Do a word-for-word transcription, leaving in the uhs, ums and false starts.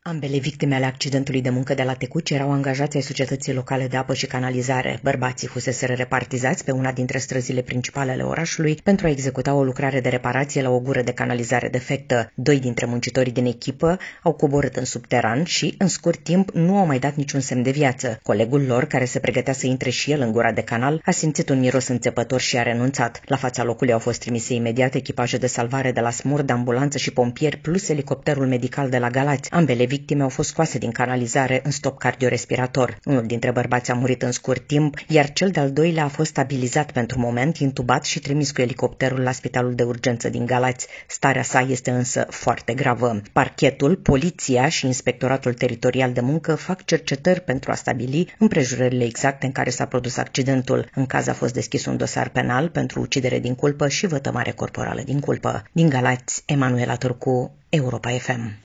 Ambele victime ale accidentului de muncă de la Tecuci erau angajați ai Societății Locale de Apă și Canalizare. Bărbații fuseseră repartizați pe una dintre străzile principale ale orașului pentru a executa o lucrare de reparație la o gură de canalizare defectă. Doi dintre muncitorii din echipă au coborât în subteran și, în scurt timp, nu au mai dat niciun semn de viață. Colegul lor, care se pregătea să intre și el în gura de canal, a simțit un miros înțepător și a renunțat. La fața locului au fost trimise imediat echipaje de salvare de la Smurd, ambulanță și pompieri, plus elicopterul medical de la Galați. Ambele victime au fost scoase din canalizare în stop cardiorespirator. Unul dintre bărbați a murit în scurt timp, iar cel de-al doilea a fost stabilizat pentru moment, intubat și trimis cu elicopterul la spitalul de urgență din Galați. Starea sa este însă foarte gravă. Parchetul, poliția și Inspectoratul Teritorial de Muncă fac cercetări pentru a stabili împrejurările exacte în care s-a produs accidentul. În caz a fost deschis un dosar penal pentru ucidere din culpă și vătămare corporală din culpă. Din Galați, Emanuela Turcu, Europa F M.